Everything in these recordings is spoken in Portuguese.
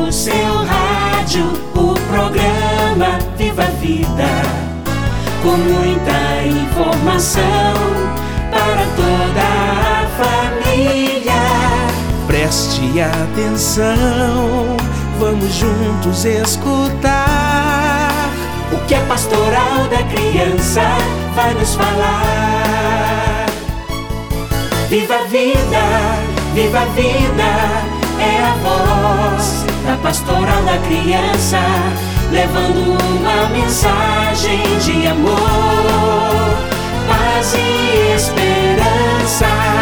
no seu rádio o programa Viva a Vida, com muita informação para toda a família. Preste atenção, vamos juntos escutar o que a Pastoral da Criança vai nos falar. Viva a vida, viva a vida, é a voz da Pastoral da Criança, levando uma mensagem de amor, paz e esperança.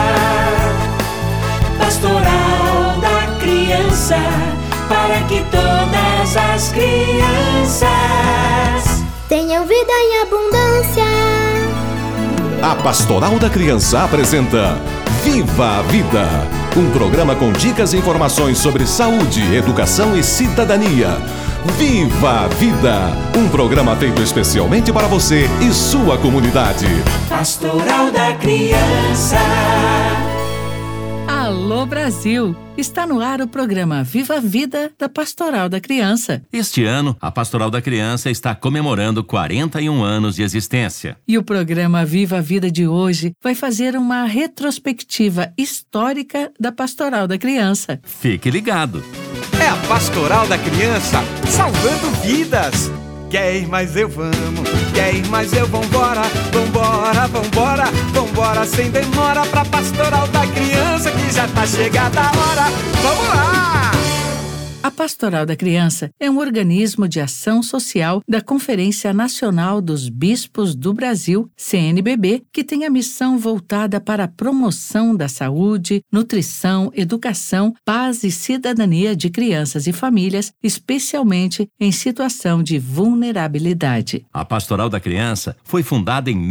Pastoral da Criança, para que todas as crianças tenham vida em abundância. A Pastoral da Criança apresenta Viva a Vida, um programa com dicas e informações sobre saúde, educação e cidadania. Viva a Vida, um programa feito especialmente para você e sua comunidade. Pastoral da Criança. Alô Brasil! Está no ar o programa Viva a Vida da Pastoral da Criança. Este ano, a Pastoral da Criança está comemorando 41 anos de existência. E o programa Viva a Vida de hoje vai fazer uma retrospectiva histórica da Pastoral da Criança. Fique ligado! É a Pastoral da Criança salvando vidas. Quer ir, mas eu vamos. Quer ir, mas eu vambora. Vambora, vambora, vambora sem demora pra Pastoral da Criança, que já tá chegada a hora. Vamos lá! A Pastoral da Criança é um organismo de ação social da Conferência Nacional dos Bispos do Brasil, CNBB, que tem a missão voltada para a promoção da saúde, nutrição, educação, paz e cidadania de crianças e famílias, especialmente em situação de vulnerabilidade. A Pastoral da Criança foi fundada em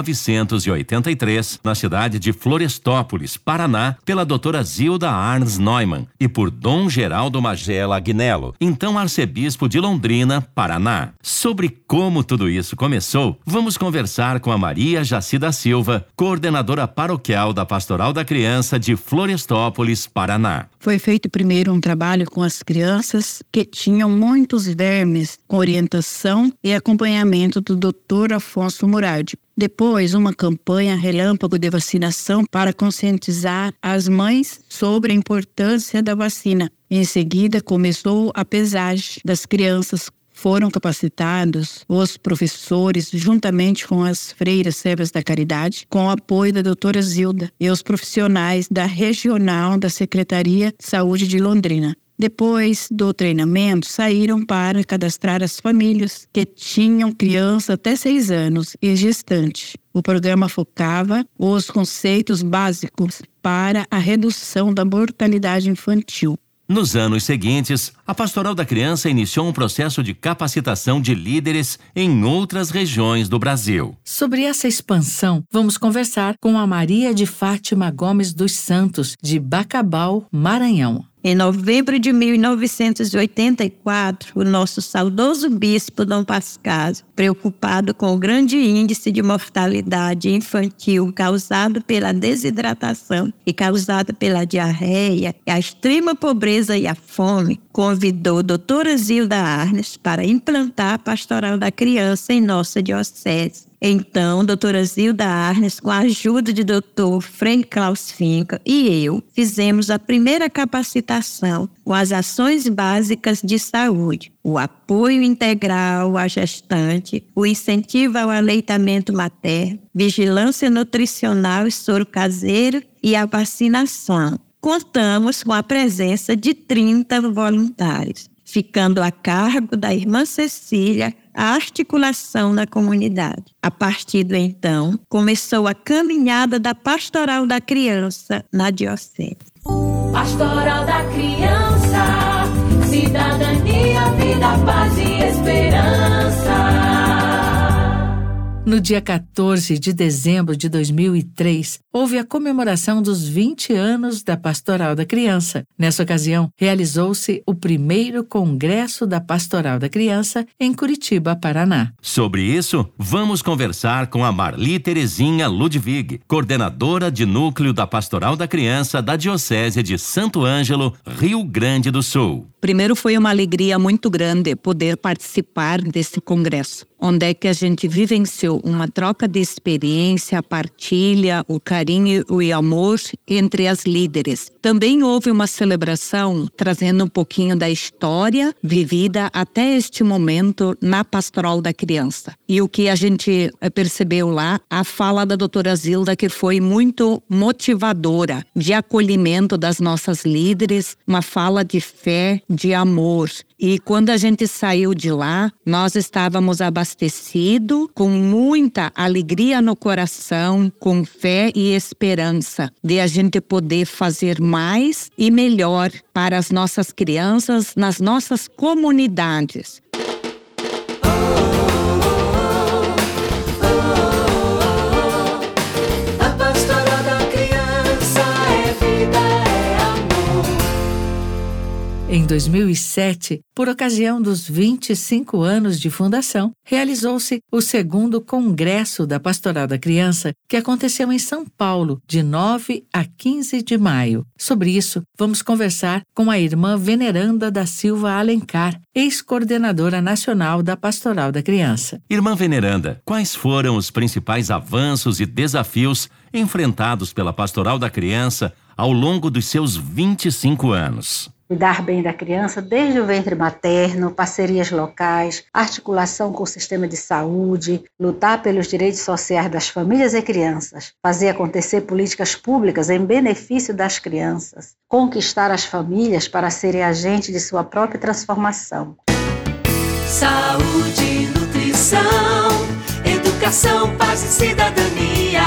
1983, na cidade de Florestópolis, Paraná, pela doutora Zilda Arns Neumann e por Dom Geraldo Magela Agnello, então arcebispo de Londrina, Paraná. Sobre como tudo isso começou, vamos conversar com a Maria Jaci da Silva, coordenadora paroquial da Pastoral da Criança de Florestópolis, Paraná. Foi feito primeiro um trabalho com as crianças que tinham muitos vermes, com orientação e acompanhamento do Dr. Afonso Murardi. Depois, uma campanha relâmpago de vacinação para conscientizar as mães sobre a importância da vacina. Em seguida, começou a pesagem das crianças. Foram capacitados os professores, juntamente com as freiras servas da caridade, com o apoio da doutora Zilda e os profissionais da regional da Secretaria de Saúde de Londrina. Depois do treinamento, saíram para cadastrar as famílias que tinham criança até 6 anos e gestante. O programa focava os conceitos básicos para a redução da mortalidade infantil. Nos anos seguintes, a Pastoral da Criança iniciou um processo de capacitação de líderes em outras regiões do Brasil. Sobre essa expansão, vamos conversar com a Maria de Fátima Gomes dos Santos, de Bacabal, Maranhão. Em novembro de 1984, o nosso saudoso bispo Dom Pascásio, preocupado com o grande índice de mortalidade infantil causado pela desidratação e causado pela diarreia, a extrema pobreza e a fome, convidou a doutora Zilda Arnes para implantar a Pastoral da Criança em nossa diocese. Então, doutora Zilda Arnes, com a ajuda de doutor Frei Klaus Finca e eu, fizemos a primeira capacitação com as ações básicas de saúde, o apoio integral à gestante, o incentivo ao aleitamento materno, vigilância nutricional e soro caseiro e a vacinação. Contamos com a presença de 30 voluntários, ficando a cargo da irmã Cecília a articulação na comunidade. A partir do então, começou a caminhada da Pastoral da Criança na diocese. Pastoral da Criança, cidadania, vida, paz e esperança. No dia 14 de dezembro de 2003, houve a comemoração dos 20 anos da Pastoral da Criança. Nessa ocasião, realizou-se o primeiro Congresso da Pastoral da Criança em Curitiba, Paraná. Sobre isso, vamos conversar com a Marli Terezinha Ludwig, coordenadora de núcleo da Pastoral da Criança da Diocese de Santo Ângelo, Rio Grande do Sul. Primeiro, foi uma alegria muito grande poder participar desse congresso, onde é que a gente vivenciou uma troca de experiência, a partilha, o carinho e o amor entre as líderes. Também houve uma celebração trazendo um pouquinho da história vivida até este momento na Pastoral da Criança. E o que a gente percebeu lá, a fala da doutora Zilda, que foi muito motivadora, de acolhimento das nossas líderes, uma fala de fé, de amor. E quando a gente saiu de lá, nós estávamos abastecidos, com muita alegria no coração, com fé e esperança de a gente poder fazer mais e melhor para as nossas crianças nas nossas comunidades. A Pastoral da Criança é vida, é amor. Em 2007, por ocasião dos 25 anos de fundação, realizou-se o segundo Congresso da Pastoral da Criança, que aconteceu em São Paulo, de 9 a 15 de maio. Sobre isso, vamos conversar com a irmã Veneranda da Silva Alencar, ex-coordenadora nacional da Pastoral da Criança. Irmã Veneranda, quais foram os principais avanços e desafios enfrentados pela Pastoral da Criança ao longo dos seus 25 anos? Cuidar bem da criança desde o ventre materno, parcerias locais, articulação com o sistema de saúde, lutar pelos direitos sociais das famílias e crianças, fazer acontecer políticas públicas em benefício das crianças, conquistar as famílias para serem agentes de sua própria transformação. Saúde, nutrição, educação, paz e cidadania.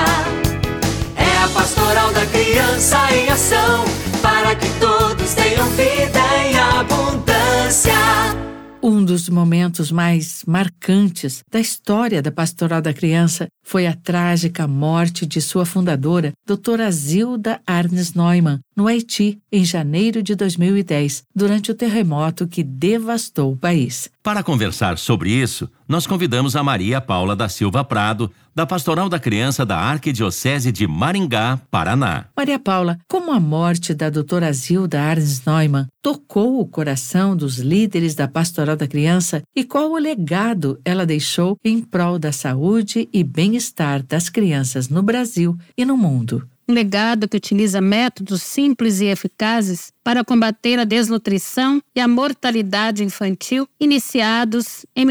É a Pastoral da Criança em ação, para que todos tenham vida em abundância. Um dos momentos mais marcantes da história da Pastoral da Criança foi a trágica morte de sua fundadora, doutora Zilda Arnes Neumann, no Haiti, em janeiro de 2010, durante o terremoto que devastou o país. Para conversar sobre isso, nós convidamos a Maria Paula da Silva Prado, da Pastoral da Criança da Arquidiocese de Maringá, Paraná. Maria Paula, como a morte da doutora Zilda Arnes Neumann tocou o coração dos líderes da Pastoral da Criança e qual o legado ela deixou em prol da saúde e bem-estar das crianças no Brasil e no mundo? Um legado que utiliza métodos simples e eficazes para combater a desnutrição e a mortalidade infantil, iniciados em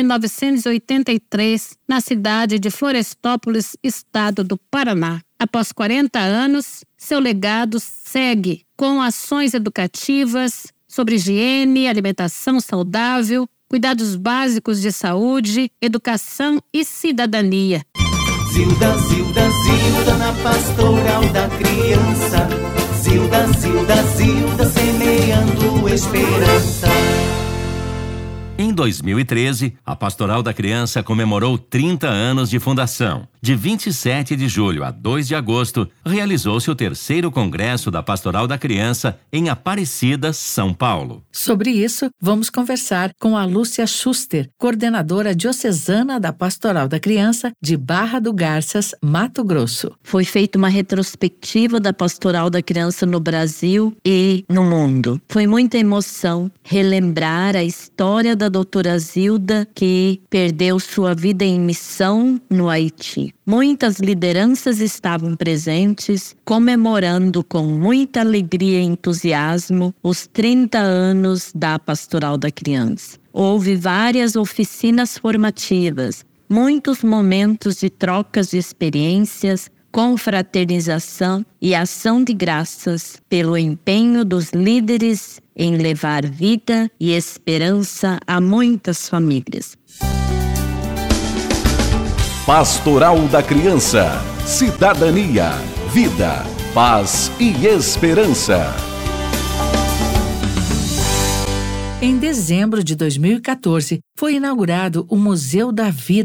1983 na cidade de Florestópolis, estado do Paraná. Após 40 anos, seu legado segue com ações educativas sobre higiene, alimentação saudável, cuidados básicos de saúde, educação e cidadania. Zilda, Zilda, Zilda na Pastoral da Criança. Zilda, Zilda, Zilda semeando esperança. Em 2013, a Pastoral da Criança comemorou 30 anos de fundação. De 27 de julho a 2 de agosto, realizou-se o terceiro Congresso da Pastoral da Criança em Aparecida, São Paulo. Sobre isso, vamos conversar com a Lúcia Schuster, coordenadora diocesana da Pastoral da Criança de Barra do Garças, Mato Grosso. Foi feita uma retrospectiva da Pastoral da Criança no Brasil e no mundo. Foi muita emoção relembrar a história da doutora Zilda, que perdeu sua vida em missão no Haiti. Muitas lideranças estavam presentes, comemorando com muita alegria e entusiasmo os 30 anos da Pastoral da Criança. Houve várias oficinas formativas, muitos momentos de trocas de experiências, confraternização e ação de graças pelo empenho dos líderes em levar vida e esperança a muitas famílias. Pastoral da Criança, cidadania, vida, paz e esperança. Em dezembro de 2014, foi inaugurado o Museu da Vida,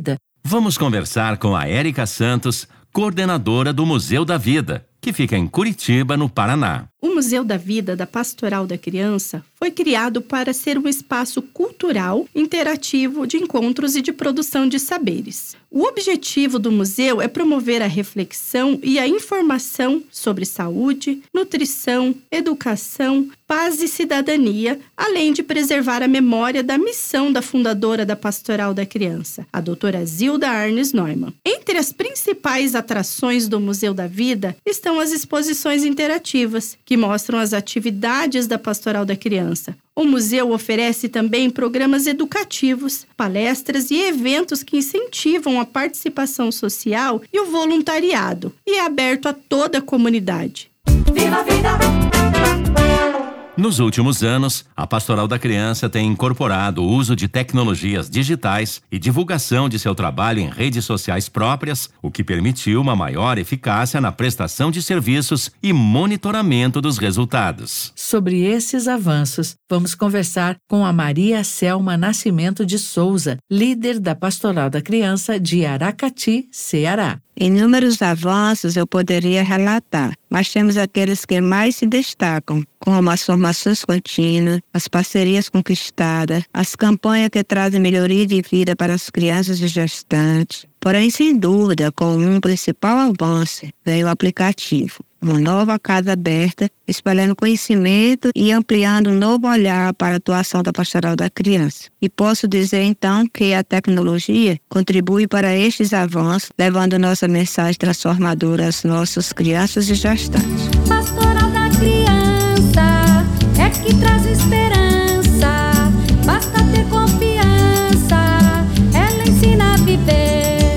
Vamos conversar com a Érica Santos, coordenadora do Museu da Vida, que fica em Curitiba, no Paraná. O Museu da Vida da Pastoral da Criança foi criado para ser um espaço cultural, interativo, de encontros e de produção de saberes. O objetivo do museu é promover a reflexão e a informação sobre saúde, nutrição, educação, paz e cidadania, além de preservar a memória da missão da fundadora da Pastoral da Criança, a doutora Zilda Arnes Neumann. Entre as principais atrações do Museu da Vida estão as exposições interativas, que mostram as atividades da Pastoral da Criança. O museu oferece também programas educativos, palestras e eventos que incentivam a participação social e o voluntariado, e é aberto a toda a comunidade. Viva a vida! Nos últimos anos, a Pastoral da Criança tem incorporado o uso de tecnologias digitais e divulgação de seu trabalho em redes sociais próprias, o que permitiu uma maior eficácia na prestação de serviços e monitoramento dos resultados. Sobre esses avanços, vamos conversar com a Maria Selma Nascimento de Souza, líder da Pastoral da Criança de Aracati, Ceará. Inúmeros avanços eu poderia relatar, mas temos aqueles que mais se destacam, como as formações contínuas, as parcerias conquistadas, as campanhas que trazem melhoria de vida para as crianças e gestantes. Porém, sem dúvida, com um principal avanço, veio o aplicativo. Uma nova casa aberta, espalhando conhecimento e ampliando um novo olhar para a atuação da Pastoral da Criança. E posso dizer, então, que a tecnologia contribui para estes avanços, levando nossa mensagem transformadora às nossas crianças e gestantes. Pastoral da Criança é que traz esperança, basta ter confiança, ela ensina a viver.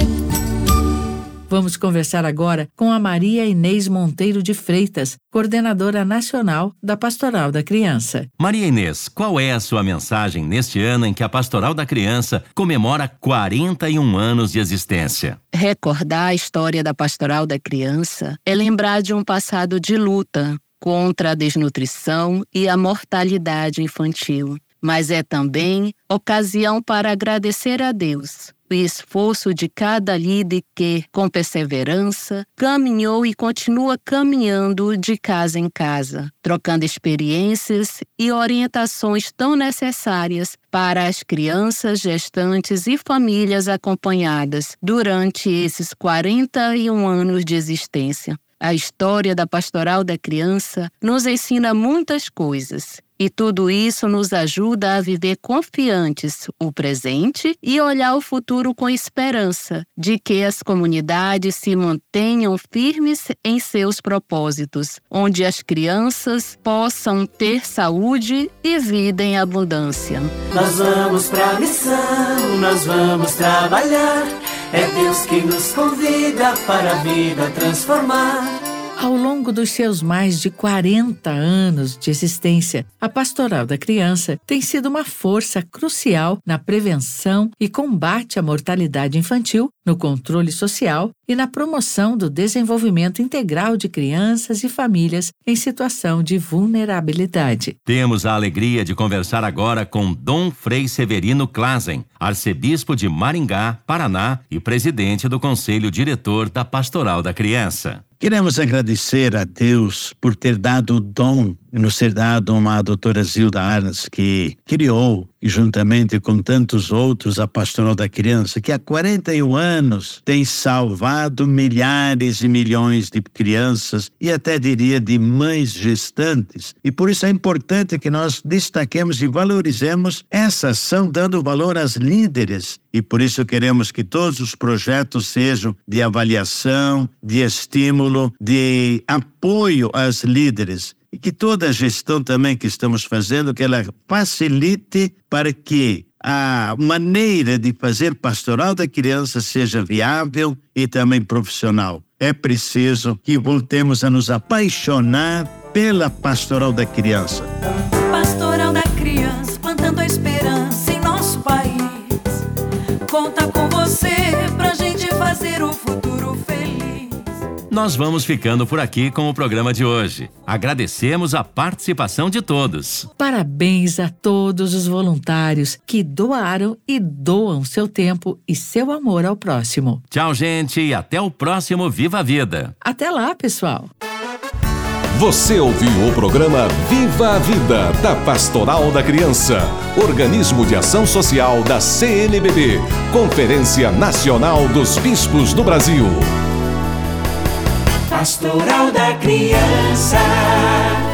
Vamos conversar agora com a Maria Inês Monteiro de Freitas, coordenadora nacional da Pastoral da Criança. Maria Inês, qual é a sua mensagem neste ano em que a Pastoral da Criança comemora 41 anos de existência? Recordar a história da Pastoral da Criança é lembrar de um passado de luta contra a desnutrição e a mortalidade infantil, mas é também ocasião para agradecer a Deus o esforço de cada líder que, com perseverança, caminhou e continua caminhando de casa em casa, trocando experiências e orientações tão necessárias para as crianças, gestantes e famílias acompanhadas durante esses 41 anos de existência. A história da Pastoral da Criança nos ensina muitas coisas. E tudo isso nos ajuda a viver confiantes o presente e olhar o futuro com esperança de que as comunidades se mantenham firmes em seus propósitos, onde as crianças possam ter saúde e vida em abundância. Nós vamos pra missão, nós vamos trabalhar. É Deus que nos convida para a vida transformar. Ao longo dos seus mais de 40 anos de existência, a Pastoral da Criança tem sido uma força crucial na prevenção e combate à mortalidade infantil, no controle social e na promoção do desenvolvimento integral de crianças e famílias em situação de vulnerabilidade. Temos a alegria de conversar agora com Dom Frei Severino Klazen, arcebispo de Maringá, Paraná e presidente do Conselho Diretor da Pastoral da Criança. Queremos agradecer a Deus por ter dado o dom, nos ter dado uma doutora Zilda Arnes, que criou, e juntamente com tantos outros, a Pastoral da Criança, que há 41 anos tem salvado milhares e milhões de crianças e até diria de mães gestantes. E por isso é importante que nós destaquemos e valorizemos essa ação, dando valor às líderes. E por isso queremos que todos os projetos sejam de avaliação, de estímulo, de apoio às líderes. E que toda a gestão também que estamos fazendo, que ela facilite para que a maneira de fazer Pastoral da Criança seja viável e também profissional. É preciso que voltemos a nos apaixonar pela Pastoral da Criança. Pastoral da Criança, plantando a esperança em nosso país. Conta com você pra gente fazer o futuro feliz. Nós vamos ficando por aqui com o programa de hoje. Agradecemos a participação de todos. Parabéns a todos os voluntários que doaram e doam seu tempo e seu amor ao próximo. Tchau, gente, e até o próximo Viva a Vida. Até lá, pessoal. Você ouviu o programa Viva a Vida, da Pastoral da Criança, organismo de ação social da CNBB, Conferência Nacional dos Bispos do Brasil. Pastoral da Criança.